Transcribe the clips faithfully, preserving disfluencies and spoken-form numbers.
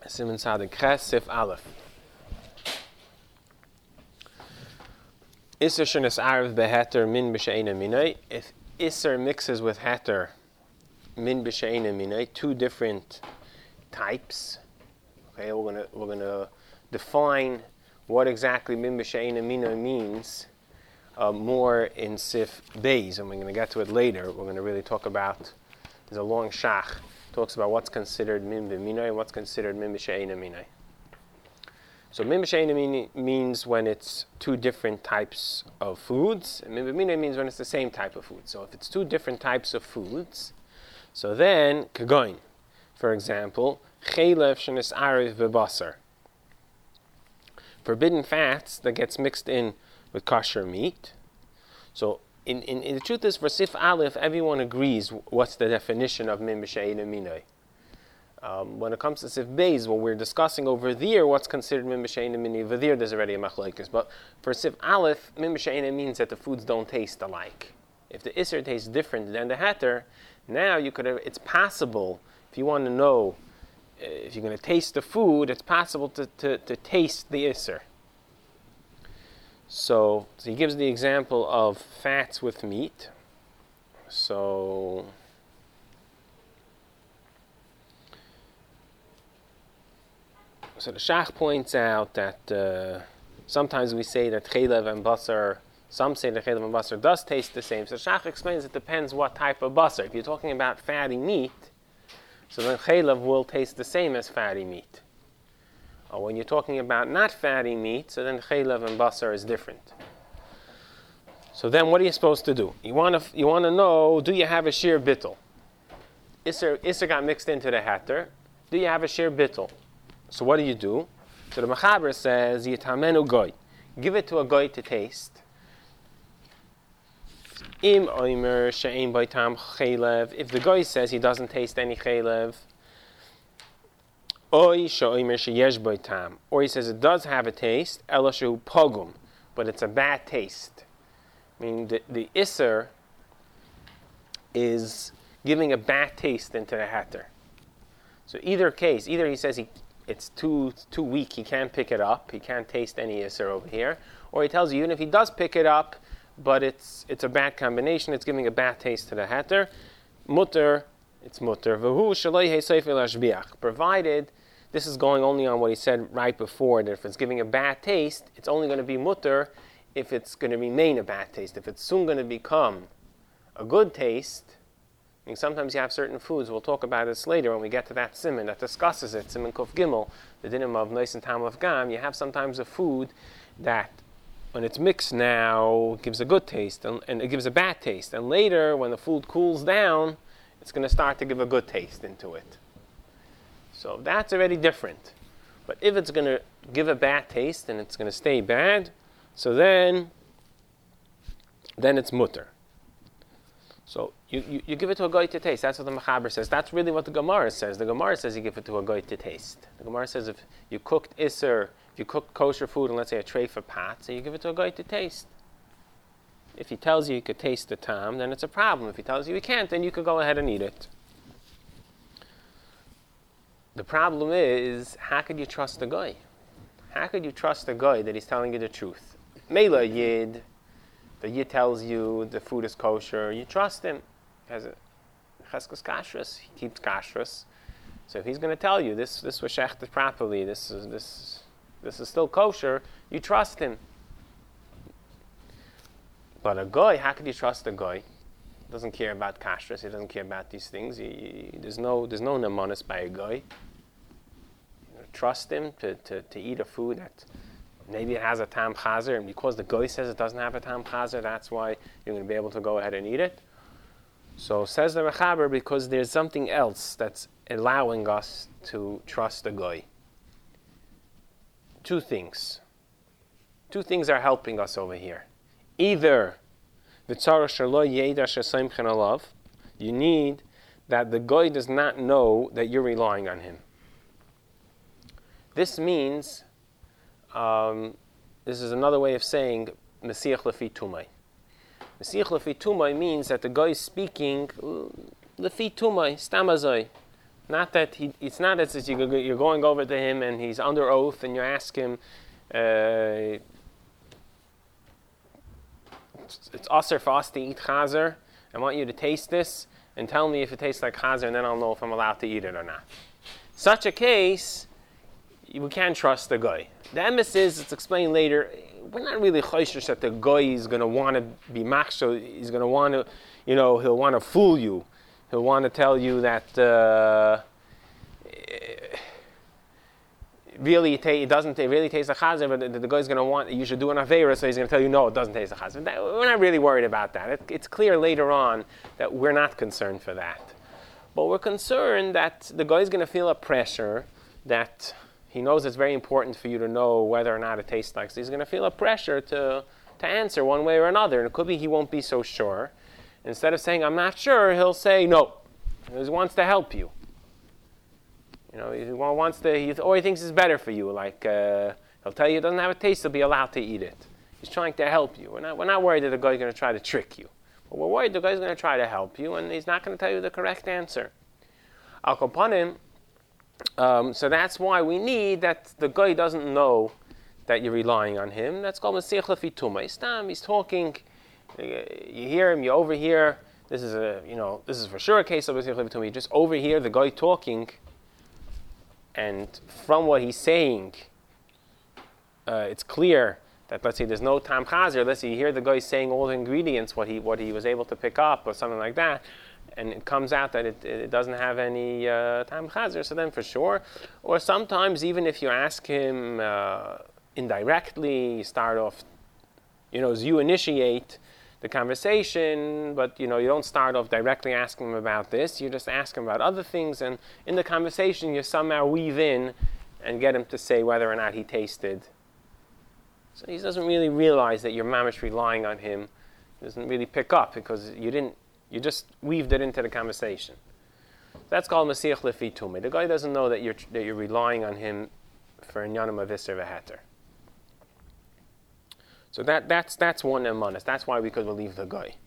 Siman Sadik Ches Sif Aleph. Isser shenes arv beheter min b'she'ena minay. If Isser mixes with heter min b'she'ena minay, two different types. Okay, we're gonna we're gonna define what exactly min b'she'ena minay means uh, more in Sif Beis, and we're gonna get to it later. We're gonna really talk about. There's a long shach. Talks about what's considered min b'minay and what's considered min b'she'ena minay. So min b'she'ena minay means when it's two different types of foods, and min b'minay means when it's the same type of food. So if it's two different types of foods, so then kagoin, for example, chelev shenes ariv b'basar, forbidden fats that gets mixed in with kosher meat. So In, in, in the truth is, for Sif Aleph, everyone agrees what's the definition of min b'she'ena minay. Um, when it comes to Sif Beis, what we're discussing over there, what's considered min b'she'ena minay, over there there's already a machlokes. But for Sif Aleph, min b'she'ena means that the foods don't taste alike. If the Isser tastes different than the Heter, now you could have, it's possible, if you want to know, uh, if you're going to taste the food, it's possible to, to, to taste the Isser. So, so he gives the example of fats with meat. So, so the Shach points out that uh, sometimes we say that chelev and basar, some say that chelev and basar does taste the same. So Shach explains it depends what type of basar. If you're talking about fatty meat, so then chelev will taste the same as fatty meat. Or when you're talking about not fatty meat, so then chelev and basar is different. So then what are you supposed to do? You want to you want to know, do you have a sheer bittul? Isser, Isser got mixed into the heter. Do you have a sheer bittul? So what do you do? So the Mechaber says, yitamenu goy. Give it to a goy to taste. Im oimer she'ein baitam chelev. If the goy says he doesn't taste any chelev, or he says it does have a taste, elashu pogum, but it's a bad taste. I mean, the, the Isser is giving a bad taste into the heter. So either case, either he says he it's too too weak, he can't pick it up, he can't taste any Isser over here, or he tells you even if he does pick it up, but it's it's a bad combination, it's giving a bad taste to the heter, mutter, it's mutter, v'hu shaloi heisayf el ashbiach, provided. This is going only on what he said right before, that if it's giving a bad taste, it's only going to be mutter if it's going to remain a bad taste. If it's soon going to become a good taste, I mean, sometimes you have certain foods, we'll talk about this later when we get to that siman that discusses it, siman kuf gimel, the dinim of nois and tam of gam, you have sometimes a food that when it's mixed now gives a good taste and, and it gives a bad taste. And later, when the food cools down, it's going to start to give a good taste into it. So that's already different. But if it's going to give a bad taste and it's going to stay bad, so then, then it's mutter. So you, you, you give it to a goy to taste. That's what the Mechaber says. That's really what the Gemara says. The Gemara says you give it to a goy to taste. The Gemara says if you cooked Isser, if you cooked kosher food and let's say a tray for pot, so you give it to a goy to taste. If he tells you you could taste the tam, then it's a problem. If he tells you you can't, then you could go ahead and eat it. The problem is, how could you trust the guy? How could you trust the guy that he's telling you the truth? Mela Yid, the Yid tells you the food is kosher, you trust him. He has a cheskos kashrus, he keeps kashrus. So if he's going to tell you this this was shechted properly, this is this this is still kosher, you trust him. But a guy, how could you trust a guy? He doesn't care about kashrus, he doesn't care about these things. He, he, there's no there's no nemanis by a guy. Trust him to, to, to eat a food that maybe it has a tam chazer, and because the goy says it doesn't have a tam chazer, that's why you're going to be able to go ahead and eat it. So says the Mechaber, because there's something else that's allowing us to trust the goy. Two things. Two things are helping us over here. Either you need that the goy does not know that you're relying on him. This means, um, this is another way of saying Mesiach lefi tumai. Mesiach lefi tumai means that the guy is speaking lefi tumai, stamazai. Not that he, it's not as if you're going over to him and he's under oath and you ask him, uh, it's aser for us to eat chazer. I want you to taste this and tell me if it tastes like chazer, and then I'll know if I'm allowed to eat it or not. Such a case, we can't trust the guy. The emes is, it's explained later, we're not really choishish that the guy is going to want to be machshel. He's going to want to, you know, he'll want to fool you. He'll want to tell you that uh, really it, ta- it doesn't it really taste like chazer, but the, the guy's going to want, you should do an avera, so he's going to tell you, no, it doesn't taste like chazer. That, we're not really worried about that. It, it's clear later on that we're not concerned for that. But we're concerned that the guy's going to feel a pressure that he knows it's very important for you to know whether or not it tastes like. So he's going to feel a pressure to, to answer one way or another. And it could be he won't be so sure. Instead of saying, I'm not sure, he'll say, no. He wants to help you. You know, he wants to, he, or he thinks it's better for you. Like, uh, he'll tell you it doesn't have a taste, he'll be allowed to eat it. He's trying to help you. We're not, we're not worried that the guy's going to try to trick you. But we're worried the guy's going to try to help you, and he's not going to tell you the correct answer. Al Kapanim, um, so that's why we need that the guy doesn't know that you're relying on him. That's called Mesiach Lefi Tumah. Stam, he's talking, you hear him, you overhear. This is a, you know, this is for sure a case of Mesiach Lefi Tumah. You just overhear the guy talking, and from what he's saying, uh, it's clear that, let's say, there's no tam chazer. Let's say you hear the guy saying all the ingredients, what he what he was able to pick up, or something like that, and it comes out that it, it doesn't have any uh, tam chazer. So then, for sure. Or sometimes, even if you ask him uh, indirectly, you start off, you know, as you initiate the conversation, but you know, you don't start off directly asking him about this. You just ask him about other things, and in the conversation, you somehow weave in and get him to say whether or not he tasted. So he doesn't really realize that you're mamish relying on him. He doesn't really pick up because you didn't. You just weaved it into the conversation. That's called Mesiach Lefi Tumah. The guy doesn't know that you're that you're relying on him for inyanim of iser v'heter. So that that's that's one emunah. That's why we could believe the guy.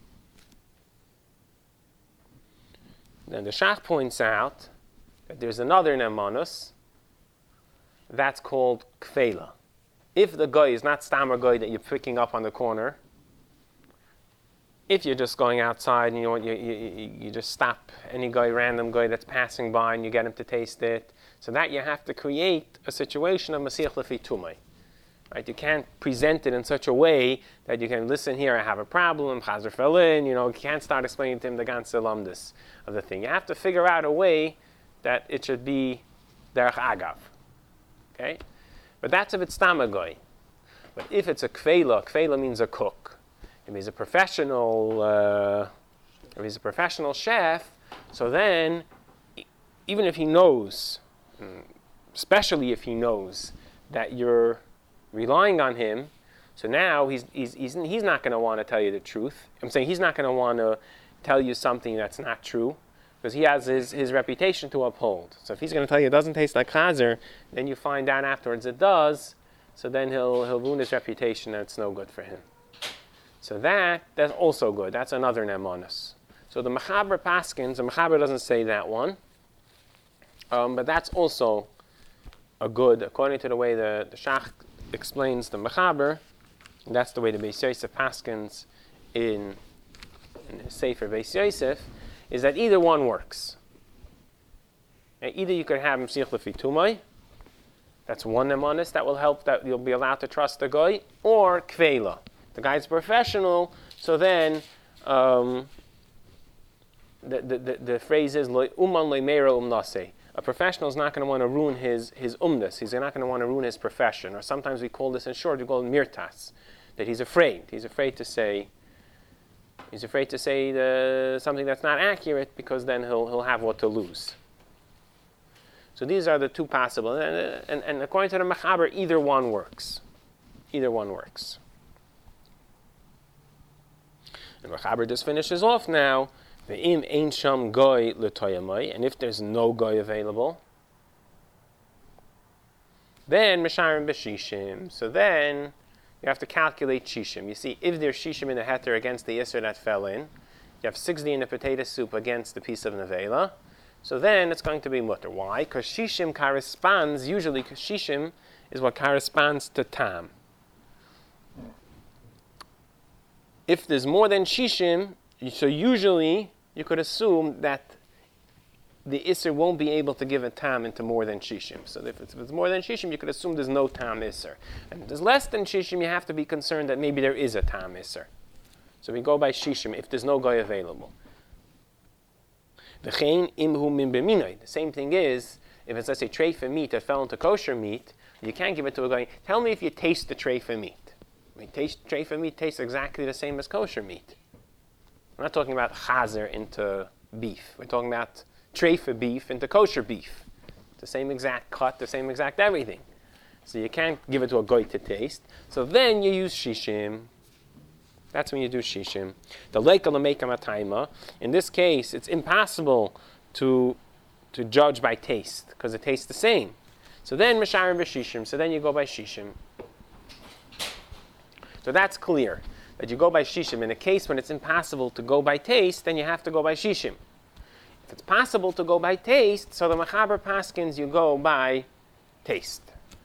Then the Shach points out that there's another emunah. That's called kfela. If the guy is not stammer guy that you're picking up on the corner, if you're just going outside and you, know, you, you, you just stop any guy, random guy that's passing by and you get him to taste it, so that you have to create a situation of Mesiach Lefi Tumah. Right? You can't present it in such a way that you can listen here, I have a problem, Chazer fell in, you know, you can't start explaining to him the ganze lamdus of the thing. You have to figure out a way that it should be derech agav. Okay? But that's if it's tamagoy. But if it's a kfela, kfela means a cook. If he's a professional, uh, if he's a professional chef, so then, even if he knows, especially if he knows that you're relying on him, so now he's he's he's, he's not going to want to tell you the truth. I'm saying he's not going to want to tell you something that's not true, because he has his, his reputation to uphold. So if he's going to tell you it doesn't taste like chazer, then you find out afterwards it does, so then he'll he'll ruin his reputation and it's no good for him. So that, that's also good. That's another nemonis. So the Mechaber Paskins, the Mechaber doesn't say that one, um, but that's also a good, according to the way the, the Shach explains the Mechaber, that's the way the Beis Yosef Paskins in, in his Sefer Beis Yosef, is that either one works. And either you could have Mesiach Lefi Tumah, that's one nemonis that will help, that you'll be allowed to trust the guy, or kfela. The guy's professional, so then um, the, the, the, the phrase is uman le'meira umnase. A professional is not going to want to ruin his his umnus. He's not going to want to ruin his profession. Or sometimes we call this in short, we call it mirtas, that he's afraid. He's afraid to say. He's afraid to say the, something that's not accurate because then he'll he'll have what to lose. So these are the two possible, and and, and according to the Mechaber, either one works. Either one works. And Mechaber just finishes off now. Ve'im ein sham goy l'toyamai, and if there's no goy available, then misharim b'shishim. So then you have to calculate shishim. You see, if there's shishim in the heter against the iser that fell in, you have sixty in the potato soup against the piece of nevela. so then it's going to be mutter. Why? Because shishim corresponds, usually shishim is what corresponds to tam. If there's more than shishim, so usually you could assume that the Isser won't be able to give a tam into more than shishim. So if it's, if it's more than shishim, you could assume there's no tam Isser. And if there's less than shishim, you have to be concerned that maybe there is a tam Isser. So we go by shishim if there's no guy available. The same thing is, if it's, let's say, treifa meat that fell into kosher meat, you can't give it to a guy. Tell me if you taste the treifa meat. I mean, taste, treifa meat tastes exactly the same as kosher meat. We're not talking about chazer into beef. We're talking about treifa beef into kosher beef. The same exact cut, the same exact everything. So you can't give it to a goy to taste. So then you use shishim. That's when you do shishim. The leika l'meika matayma. In this case, it's impossible to to judge by taste because it tastes the same. So then misharim v'shishim. So then you go by shishim. So that's clear that you go by shishim. In a case when it's impossible to go by taste, then you have to go by shishim. If it's possible to go by taste, so the Mechaber paskins, you go by taste.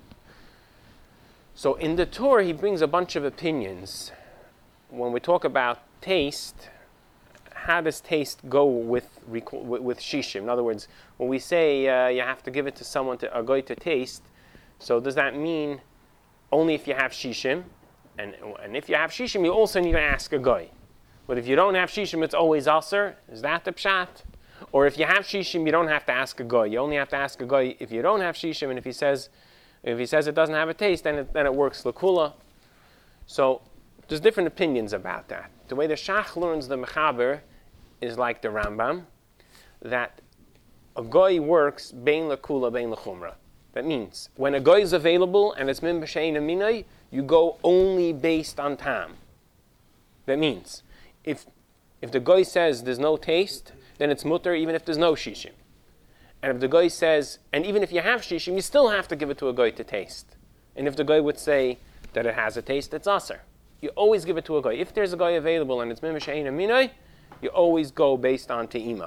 So in the Torah, he brings a bunch of opinions. When we talk about taste, how does taste go with with shishim? In other words, when we say uh, you have to give it to someone to a goy to taste, so does that mean only if you have shishim? And and if you have shishim, you also need to ask a goy. But if you don't have shishim, it's always aser. Is that the pshat? Or if you have shishim, you don't have to ask a goy. You only have to ask a goy if you don't have shishim, and if he says if he says it doesn't have a taste, then it, then it works l'kula. So there's different opinions about that. The way the Shach learns the Mechaber is like the Rambam, that a goy works bein l'kula, bein l'chumra. That means when a goy is available and it's min b'shein and minay, you go only based on tam. That means if if the goy says there's no taste, then it's mutter even if there's no shishim. And if the goy says, and even if you have shishim, you still have to give it to a goy to taste. And if the goy would say that it has a taste, it's aser. You always give it to a goy. If there's a goy available and it's min b'shein and minay, you always go based on te'ima.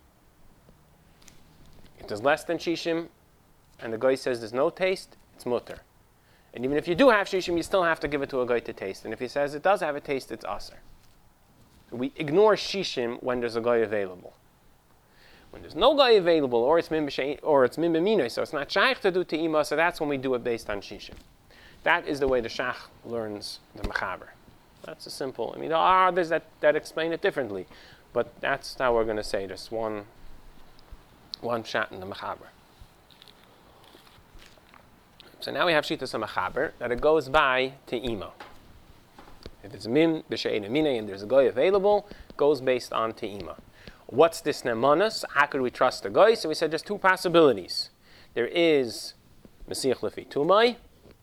If there's less than shishim, and the goy says there's no taste, it's mutter. And even if you do have shishim, you still have to give it to a goy to taste. And if he says it does have a taste, it's aser. So we ignore shishim when there's a goy available. When there's no goy available, or it's min b'shein, or it's min b'minay, so it's not shaykh to do te'ima, so that's when we do it based on shishim. That is the way the Shach learns the Mechaber. That's a simple. I mean, there are others that, that explain it differently, but that's how we're going to say this one, one shot in the Mechaber. So now we have Shitas HaMechaber, that it goes by Te'ima. If it's Min, B'She'en and Minei, and there's a Goy available, it goes based on Te'ima. What's this Nemanas? How could we trust the Goy? So we said there's two possibilities. There is Mesiach Lefi Tumai,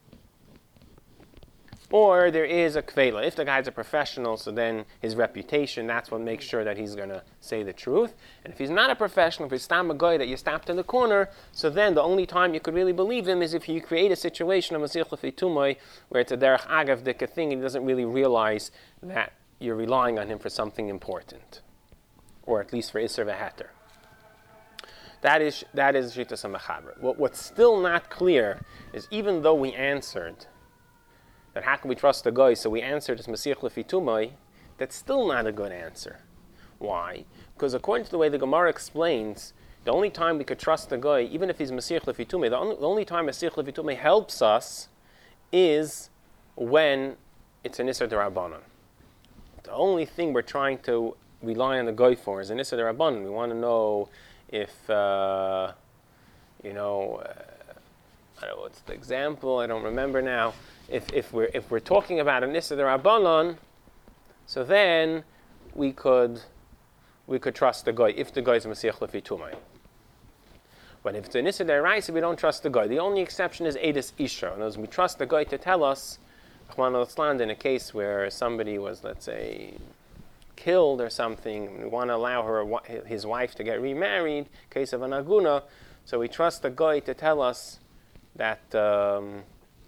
or there is a kvela. If the guy's a professional, so then his reputation, that's what makes sure that he's going to say the truth. And if he's not a professional, if he's stam a guy that you stopped in the corner, so then the only time you could really believe him is if you create a situation of Masich Lefi Tumai, where it's a derech agav dika thing, and he doesn't really realize that you're relying on him for something important. Or at least for Isser v'Heter. That is that is Shitas HaMechaber. What, what's still not clear is even though we answered that how can we trust the guy, so we answered as Mesiach Lefi Tumai, that's still not a good answer. Why? Because according to the way the Gemara explains, the only time we could trust the guy, even if he's Mesiach Lefi Tumai, the only, the only time Mesiach Lefi Tumai helps us is when it's an Isser D'Rabbanan. The only thing we're trying to rely on the guy for is an Isser D'Rabbanan. We want to know if, uh, you know, uh, I don't know what's the example, I don't remember now. If if we're if we're talking about an Isser D'Rabbanan, so then we could we could trust the guy if the guy is Mesiach Lefi Tumai. But if it's an Isser D'Oraisa, we don't trust the guy. The only exception is Eidos Isha. In other words, we trust the guy to tell us, in a case where somebody was, let's say, killed or something, we want to allow her his wife to get remarried, case of an aguna, so we trust the guy to tell us that um,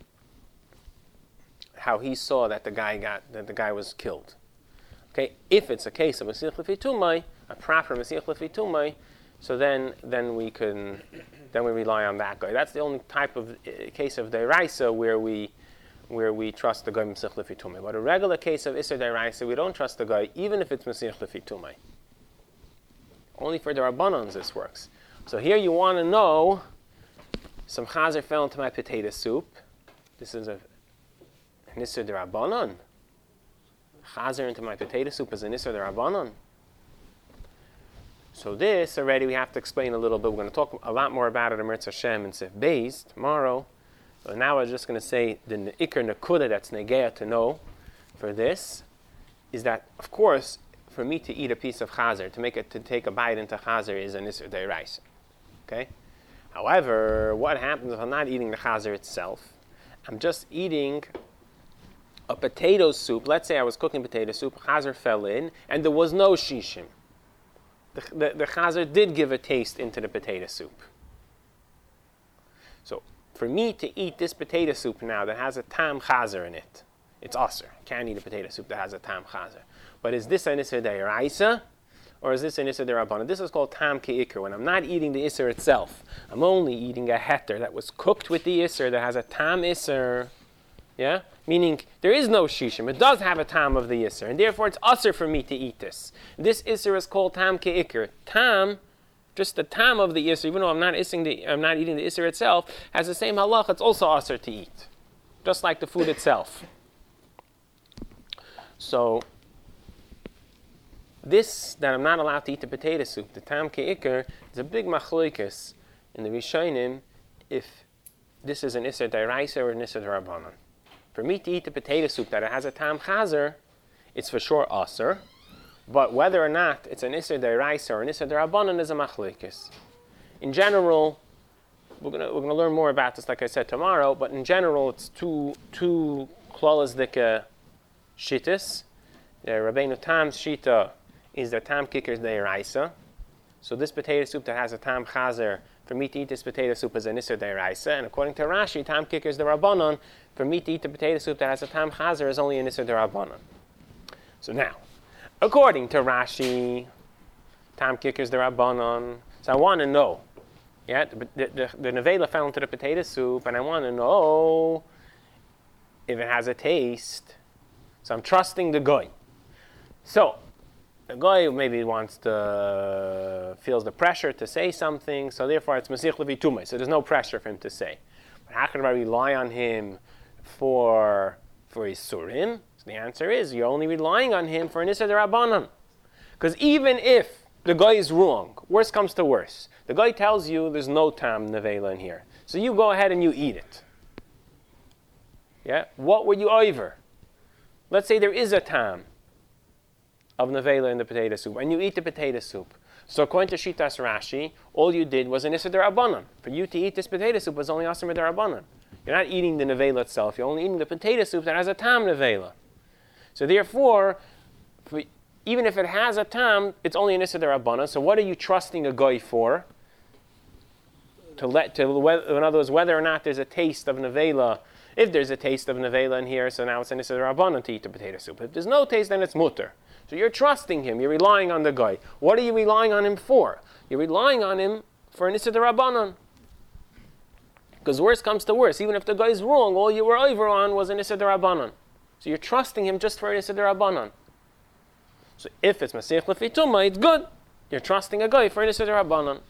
how he saw that the guy got that the guy was killed. Okay, if it's a case of Mesiach Lefi Tumai, a proper Mesiach Lefi Tumai, so then then we can then we rely on that guy. That's the only type of uh, case of deraisa where we where we trust the guy Masich Lefi Tumei. But a regular case of Isser deraisa, we don't trust the guy even if it's Masich Lefi Tumei. Only for the Rabbanans this works. So here you want to know, some chazer fell into my potato soup. This is a an Isser D'Rabbanan. Chazer into my potato soup is an Isser D'Rabbanan. So this already we have to explain a little bit. We're going to talk a lot more about it in Mirz Hashem and Sif Beis tomorrow. So now we're just going to say the Iker Nekuda that's Negeya to know for this is that, of course, for me to eat a piece of chazer, to make it to take a bite into chazer is an Isser D'Oraisa. Okay? However, what happens if I'm not eating the chazer itself? I'm just eating a potato soup. Let's say I was cooking potato soup, chazer fell in, and there was no shishim. The, the, the chazer did give a taste into the potato soup. So, for me to eat this potato soup now that has a tam chazer in it, it's aser. I can't eat a potato soup that has a tam chazer. But is this an Isser D'Oraisa, or is this an Isser D'Rabbanan? This is called tam ke'ikr. When I'm not eating the Isser itself, I'm only eating a heter that was cooked with the Isser that has a tam Isser. Yeah? Meaning, there is no shishim. It does have a tam of the Isser, and therefore it's aser for me to eat this. This Isser is called tam ke'ikr. Tam, just the tam of the Isser, even though I'm not, the, I'm not eating the Isser itself, has the same halach. It's also aser to eat. Just like the food itself. So, this, that I'm not allowed to eat the potato soup, the tam ke'ikr, is a big machloikus in the Rishonim if this is an Isser D'Oraisa or an Isser D'Rabbanan. For me to eat the potato soup that it has a tam chazer, it's for sure aser, but whether or not it's an Isser D'Oraisa or an Isser D'Rabbanan is a machloikus. In general, we're going we're gonna learn more about this, like I said, tomorrow, but in general, it's two, two klolas dika shittas. The Rabbeinu Tam's shita is the tam kickers D'Oraisa. So this potato soup that has a tam chazer, for me to eat this potato soup is an Isser D'Oraisa, and according to Rashi, tam kickers the Rabbanon, for me to eat the potato soup that has a tam chazer is only an Isser D'Rabbanan. So now, according to Rashi, tam kickers the Rabbanon, so I want to know, yeah, the, the, the, the nevela fell into the potato soup, and I want to know if it has a taste. So I'm trusting the guy. So, the guy maybe wants to, feels the pressure to say something, so therefore it's Masich Lefi Tumei, so there's no pressure for him to say. But how can I rely on him for, for his surim? So the answer is, you're only relying on him for an Isser D'Rabbanan. Because even if the guy is wrong, worst comes to worst, the guy tells you there's no tam nevela in here. So you go ahead and you eat it. Yeah? What were you over? Let's say there is a tam of nevela in the potato soup, and you eat the potato soup. So according to Shitas Rashi, all you did was an Isser D'Rabbanan. For you to eat this potato soup was only Asr D'Rabbanan. You're not eating the nevela itself, you're only eating the potato soup that has a tam nevela. So therefore, for, even if it has a tam, it's only an Isser D'Rabbanan. So what are you trusting a guy for? To let, to, in other words, whether or not there's a taste of nevela. If there's a taste of nevela in here, so now it's an Isser D'Rabbanan to eat the potato soup. If there's no taste, then it's mutter. So you're trusting him, you're relying on the guy. What are you relying on him for? You're relying on him for an Isser D'Rabbanan. Because worst comes to worst, even if the guy's wrong, all you were over on was an Isser D'Rabbanan. So you're trusting him just for an Isser D'Rabbanan. So if it's Masich Lefi Tumei, it's good. You're trusting a guy for an Isser D'Rabbanan.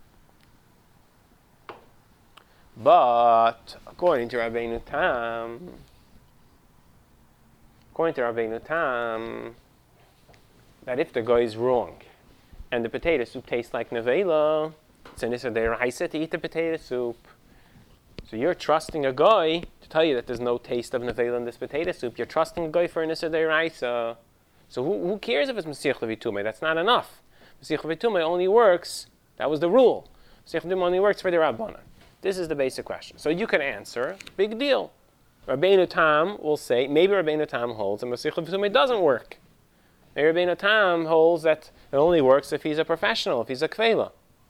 But according to Rabbeinu Tam, according to Rabbeinu Tam, that if the guy is wrong and the potato soup tastes like nevela, it's an Isser D'Oraisa to eat the potato soup. So you're trusting a guy to tell you that there's no taste of nevela in this potato soup. You're trusting a guy for an Isser D'Oraisa. So who, who cares if it's Masich Lefi Tumei? That's not enough. Masich Lefi Tumei only works, that was the rule. Masich Lefi Tumei only works for the Rabbanan. This is the basic question. So you can answer, big deal. Rabbeinu Tam will say, maybe Rabbeinu Tam holds that Masich Lefi Tumei doesn't work. Maybe Rabbeinu Tam holds that it only works if he's a professional, if he's a kvela.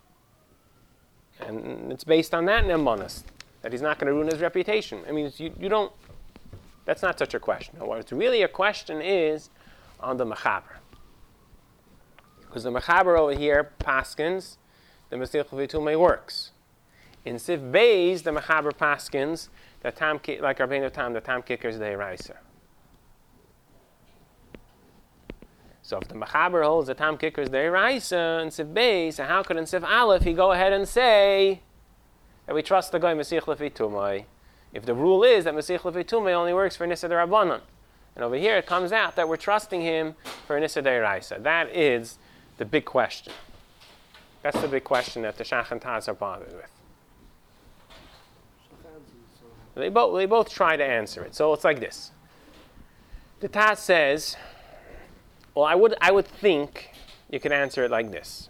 And it's based on that ne'emanos, that he's not going to ruin his reputation. I mean, you, you don't, that's not such a question. No, what it's really a question is on the mechaber. Because the mechaber over here, paskins, the Mesiach Levitumei works. In Sif Beis, the Mechaber Paskins, the tam, like Rabbeinu Tam, the Tam Kicker is the Eraisa. So if the Mechaber holds the Tam Kicker is the Eraisa in Sif Beis, so how could in Sif Aleph he go ahead and say that we trust the guy Mesiach Levitumei? If the rule is that Mesiach Levitumei only works for Nissa D'Rabbanan. And over here it comes out that we're trusting him for Nissa D'Oraisa. That is the big question. That's the big question that the Shach and Taz are bothered with. They both, they both try to answer it. So it's like this. The Taz says, well, I would, I would think you could answer it like this.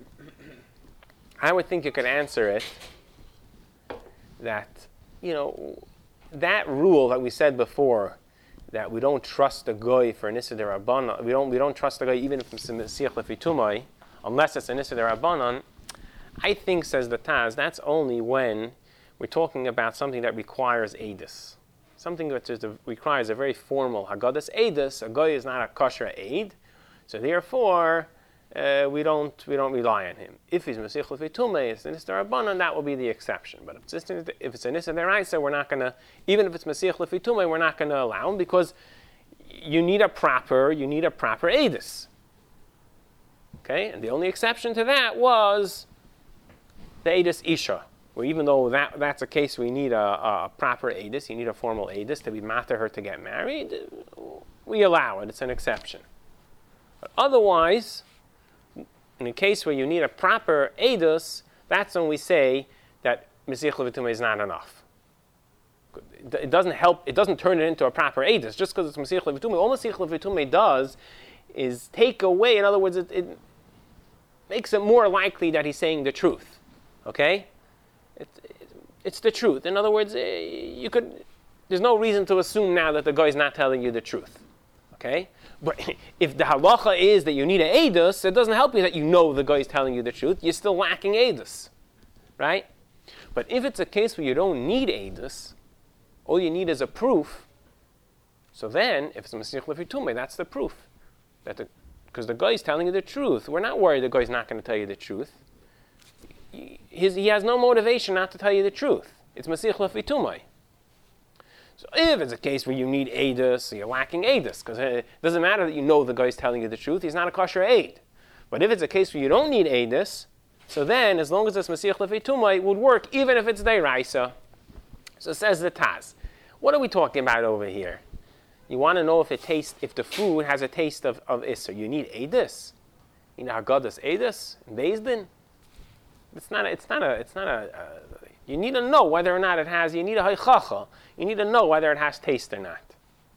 I would think you could answer it that, you know, that rule that we said before, that we don't trust the goy for Nissa D'Rabbanan, we don't, we don't trust the goy even if it's a Mesiach Levitumei, unless it's a Nissa D'Rabbanan, I think, says the Taz, that's only when we're talking about something that requires Eidus. Something that just requires a very formal Haggadas Eidus. A goy is not a kosher aid, so therefore uh, we don't we don't rely on him. If he's Mesiach Levitumei, it's a Nissa D'Rabbanan, that will be the exception. But if it's, if it's a Nissa D'Oraisa, we're not going to, even if it's Mesiach Levitumei, we're not going to allow him because you need a proper you need a proper Eidus. Okay, and the only exception to that was the Eidus Isha, where even though that, that's a case we need a, a proper Eidus, you need a formal Eidus to be matter her to get married, we allow it, it's an exception. But otherwise, in a case where you need a proper Eidus, that's when we say that Mesiach Levitumei is not enough. It doesn't help, it doesn't turn it into a proper Eidus, just because it's Mesiach Levitumei. All Mesiach Levitumei does is take away, in other words, it, it makes it more likely that he's saying the truth. Okay? It, it, it's the truth. In other words, you could, there's no reason to assume now that the guy is not telling you the truth. Okay? But if the halacha is that you need an edus, it doesn't help you that you know the guy is telling you the truth. You're still lacking edus. Right? But if it's a case where you don't need edus, all you need is a proof, so then, if it's a Mesiach Levitumei, that's the proof. That the, because the guy is telling you the truth. We're not worried the guy is not going to tell you the truth. His, he has no motivation not to tell you the truth. It's Mesiach Levitumei. So if it's a case where you need Eidus, you're lacking Eidus, because it doesn't matter that you know the guy is telling you the truth, he's not a kosher aid. But if it's a case where you don't need Eidus, so then, as long as it's Mesiach Levitumei, it would work even if it's Deiraisa. So says the Taz. What are we talking about over here? You want to know if it tastes, if the food has a taste of, of Isser. You need Eidus. You know Haggadas Eidus in Beis Din. It's not a, it's not a, it's not a, uh, you need to know whether or not it has, you need a Haichacha. You need to know whether it has taste or not.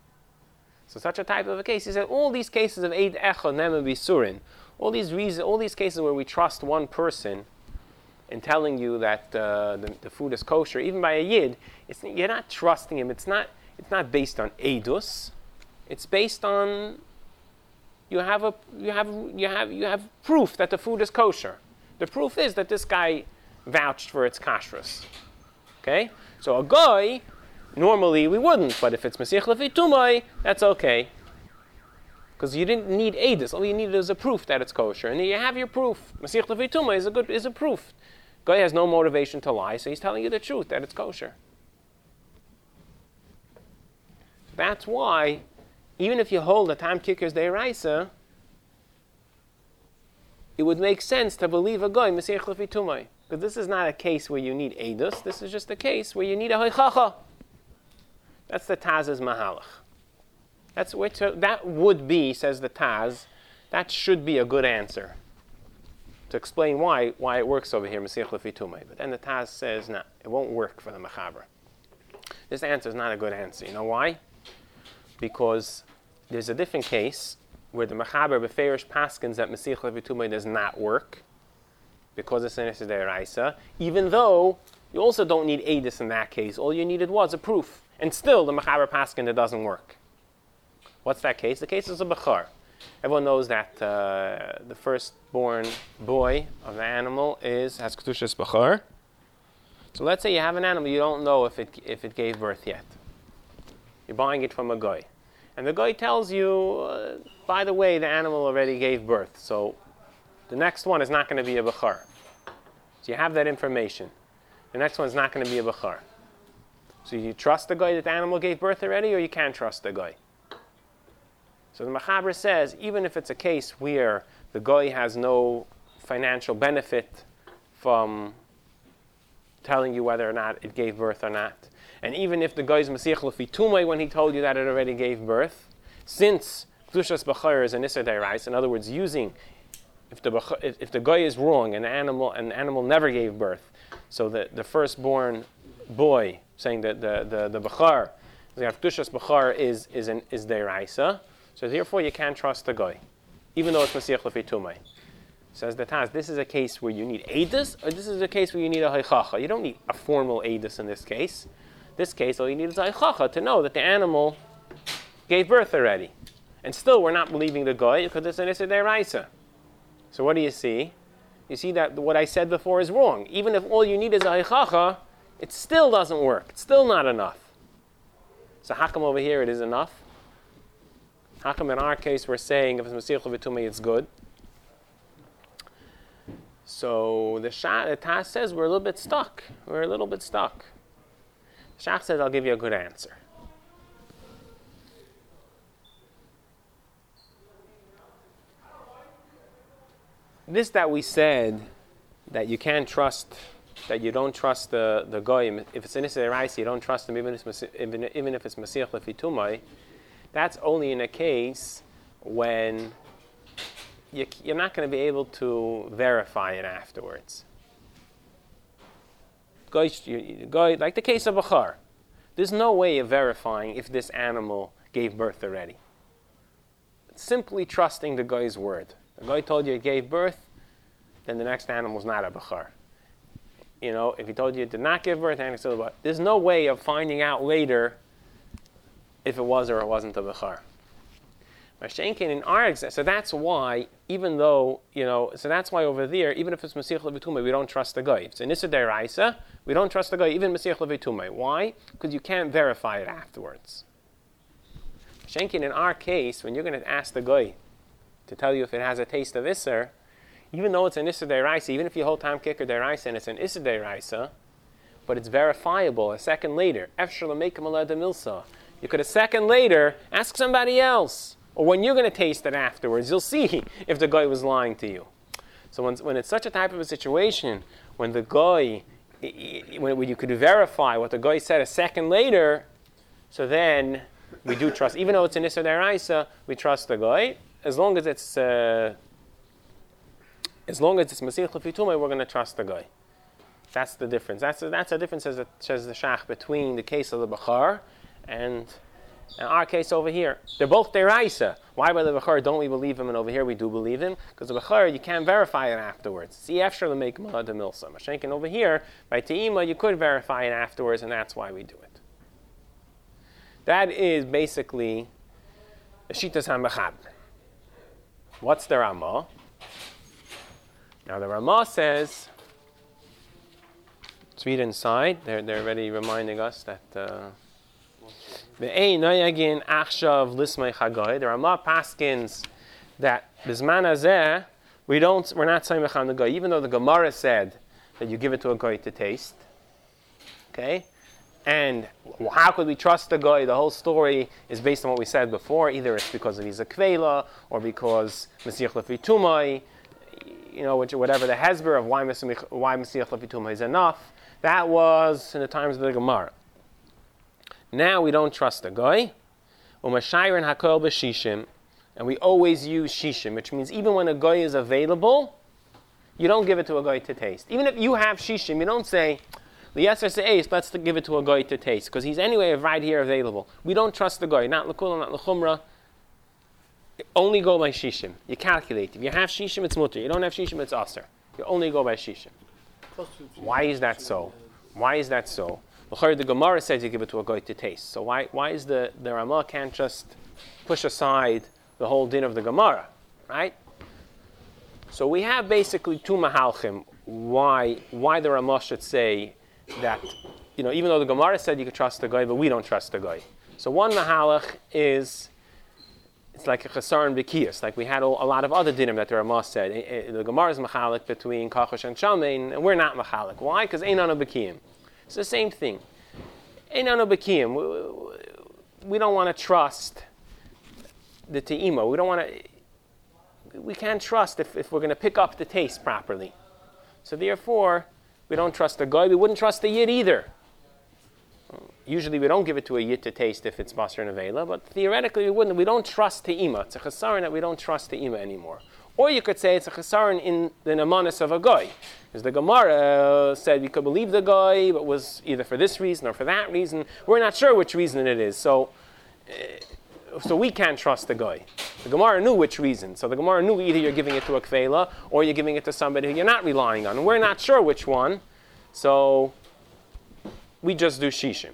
So such a type of a case, he said, all these cases of Eid Echad Nema Bisurin, all these reasons, all these cases where we trust one person in telling you that uh, the, the food is kosher, even by a Yid, it's, you're not trusting him. It's not, it's not based on Eidus. It's based on, you have a, you have, you have, you have proof that the food is kosher. The proof is that this guy vouched for its kashrus. Okay? So a guy, normally we wouldn't, but if it's Mesiach Levitumei, that's okay. Because you didn't need Eidus. All you needed is a proof that it's kosher. And you have your proof. Mesiach Levitumei is a good is a proof. Guy has no motivation to lie, so he's telling you the truth, that it's kosher. That's why, even if you hold the Tam Kikker's Deiraisa, it would make sense to believe a guy Mesiach Levitumei. Because this is not a case where you need Eidus, this is just a case where you need a Haichacha. That's the Taz's Mahalach. That's which, uh, that would be, says the Taz, that should be a good answer to explain why why it works over here, Mesiach Levitumei. But then the Taz says, no, it won't work for the Mechaber. This answer is not a good answer. You know why? Because there's a different case where the Mechaber Beferish Paskins that Mesiach Levitumei does not work because it's an Issa Deiraisa, even though you also don't need Eidus in that case. All you needed was a proof. And still, the Mechaber Paskin, it doesn't work. What's that case? The case is a Bechar. Everyone knows that uh, the firstborn boy of the animal is has Ketushas Bechar. So let's say you have an animal, you don't know if it if it gave birth yet. You're buying it from a guy. And the guy tells you, uh, by the way, the animal already gave birth. So the next one is not going to be a Bechar. So you have that information. The next one is not going to be a bachar. So you trust the guy that the animal gave birth already, or you can't trust the guy. So the Machaber says, even if it's a case where the guy has no financial benefit from telling you whether or not it gave birth or not, and even if the guy's Masiach Lefi Tumay when he told you that it already gave birth, since Kedushas Bachar is an Isser Deirais, in other words, using, if the, if, if the guy is wrong and the animal, and the animal never gave birth, so the, the firstborn boy, saying that the, the, the Bachar, the Kedushas Bachar is, is, an, is Deiraisa, so therefore you can't trust the guy, even though it's Masiach Lefi Tumay. Says the Taz, this is a case where you need Eidus, or this is a case where you need a Haichacha. You don't need a formal Eidus in this case. This case, all you need is a Haichacha to know that the animal gave birth already. And still, we're not believing the guy because it's an Issa Deraisa. So what do you see? You see that what I said before is wrong. Even if all you need is a Haichacha, it still doesn't work. It's still not enough. So how come over here it is enough? How come in our case we're saying if it's Masiach Lefi Tumay it's good? So the Shach, the Taz says we're a little bit stuck. We're a little bit stuck. The Shach says, I'll give you a good answer. This that we said, that you can't trust, that you don't trust the, the goyim, if it's an Issa Deraisa, you don't trust him even if it's, even, even if it's Masiach Lefi Tumay, that's only in a case when You, you're not going to be able to verify it afterwards. Goy, goy, like the case of Bachar, there's no way of verifying if this animal gave birth already. It's simply trusting the guy's word. The guy told you it gave birth, then the next animal is not a Bachar. You know, if he told you it did not give birth, then still, there's no way of finding out later if it was or it wasn't a Bachar. In our example, so that's why, even though, you know, so that's why over there, even if it's Masiach Lefi Tumay, we don't trust the guy. If it's an Issa Deraisa, we don't trust the guy, even Masiach Lefi Tumay. Why? Because you can't verify it afterwards. Shenkin, in our case, when you're going to ask the guy to tell you if it has a taste of Isser, even though it's an Issa Deraisa, even if you hold Tam Kicker Deraisa and it's an Issa Deraisa, but it's verifiable a second later. Efshar L'Meikim Ala Demilsa. You could a second later ask somebody else. Or when you're going to taste it afterwards, you'll see if the guy was lying to you. So when, when it's such a type of a situation, when the guy, when, when you could verify what the guy said a second later, so then we do trust, even though it's an Issa Deraisa, we trust the guy. As long as it's, uh, as long as it's Masiach Lefi Tumay, we're going to trust the guy. That's the difference. That's a, that's a difference, as the, says the Shach, between the case of the Bachar and in our case over here. They're both Deraisa. Why by the Bachar don't we believe him and over here we do believe him? Because the Bachar, you can't verify it afterwards. See, Efshar L'Meikim Ala Demilsa. Mashenkin over here, by Te'ima, you could verify it afterwards, and that's why we do it. That is basically the Shitas HaMachab. What's the Ramah? Now the Ramah says, let's read inside. They're, they're already reminding us that uh, the Ramah paskins that Bizman Hazeh, we don't, we're not Saimach on the guy, even though the Gemara said that you give it to a guy to taste. Okay? And how could we trust the guy? The whole story is based on what we said before. Either it's because of he's a kvela, or because Masiach Lefi Tumay, you know, which, whatever the hezber of why Masiach, why Masiach Lefi Tumay is enough. That was in the times of the Gemara. Now we don't trust the guy. Umashayrin hakol b'shishim, and we always use shishim, which means even when a guy is available, you don't give it to a guy to taste. Even if you have shishim, you don't say, L'yeser se'eis, let's give it to a guy to taste, because he's anyway right here available. We don't trust the guy, not l'kula, not l'chumra. Only go by shishim. You calculate. If you have shishim, it's mutter. You don't have shishim, it's aser. You only go by shishim. Why is that so? Why is that so? The Gemara says you give it to a guy to taste. So why why is the, the Ramah can't just push aside the whole din of the Gemara, right? So we have basically two mahalchim why why the Ramah should say that, you know, even though the Gemara said you could trust the guy, but we don't trust the guy. So one mahalach is it's like a chasar and b'kiyas, like we had a, a lot of other dinim that the Ramah said. The Gemara is machalik between kachosh and shamein, and we're not machalik. Why? Because ein anu b'kiyim. It's the same thing. Ein anu b'kiyim. We, we don't want to trust the te'ima. We don't want to. We can't trust if, if we're going to pick up the taste properly. So therefore, we don't trust the guy. We wouldn't trust the yid either. Usually we don't give it to a yid to taste if it's basar and avela, but theoretically we wouldn't. We don't trust te'ima. It's a chesaron that we don't trust te'ima anymore. Or you could say it's a chesaron in the namanis of a guy. Because the Gemara said we could believe the guy, but was either for this reason or for that reason. We're not sure which reason it is. So, uh, so we can't trust the guy. The Gemara knew which reason. So the Gemara knew either you're giving it to a kvela or you're giving it to somebody who you're not relying on. And we're not sure which one. So we just do shishim.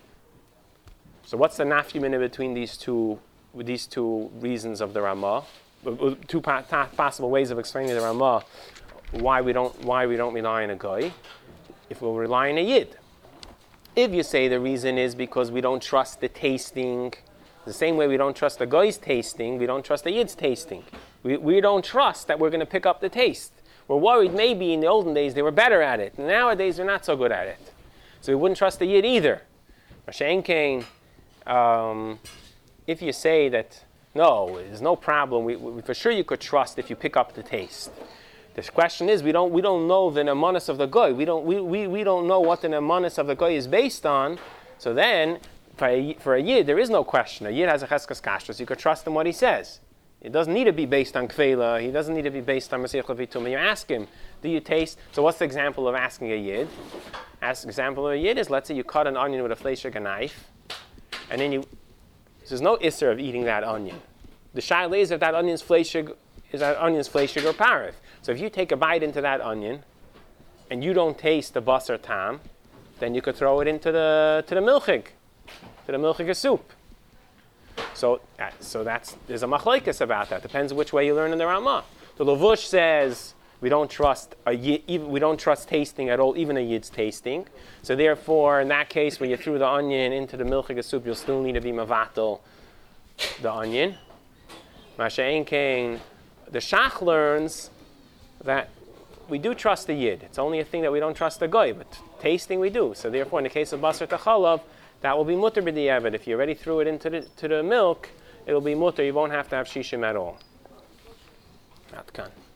So what's the nafyumina between these two, these two reasons of the Ramah? Two pa- ta- possible ways of explaining the Ramah why we don't why we don't rely on a guy if we'll rely on a yid. If you say the reason is because we don't trust the tasting, the same way we don't trust the guy's tasting, we don't trust the yid's tasting. We we don't trust that we're going to pick up the taste. We're worried maybe in the olden days they were better at it. Nowadays they're not so good at it. So we wouldn't trust the yid either. Mashen Kain. Um, if you say that, no, there's no problem, we, we, for sure you could trust if you pick up the taste. The question is, we don't we don't know the nemanis of the goy. We don't we, we, we don't know what the nemanis of the goy is based on. So then, for a, for a yid, there is no question. A yid has a cheskas kashrus. You could trust him what he says. It doesn't need to be based on kvela. He doesn't need to be based on Masech Levitum. You ask him, do you taste? So what's the example of asking a yid? As example of a yid is, let's say you cut an onion with a fleishig knife. And then you, so there's no isser of eating that onion. The shaila is if that onion's fleshig, is that onion's fleshig or parif. So if you take a bite into that onion, and you don't taste the basar tam, then you could throw it into the to the milchig, to the milchig soup. So, uh, so that's there's a machlokes about that. Depends which way you learn in the Ramah. The Lavush says we don't trust a yid, even, we don't trust tasting at all, even a yid's tasting. So therefore, in that case, when you threw the onion into the milchig soup, you'll still need to be mavatal the onion. Masha'en Kain, the Shach learns that we do trust the yid. It's only a thing that we don't trust the goy, but tasting we do. So therefore, in the case of basar tachalav, that will be mutter b'diavad. If you already threw it into the to the milk, it will be mutter. You won't have to have shishim at all. Atkan.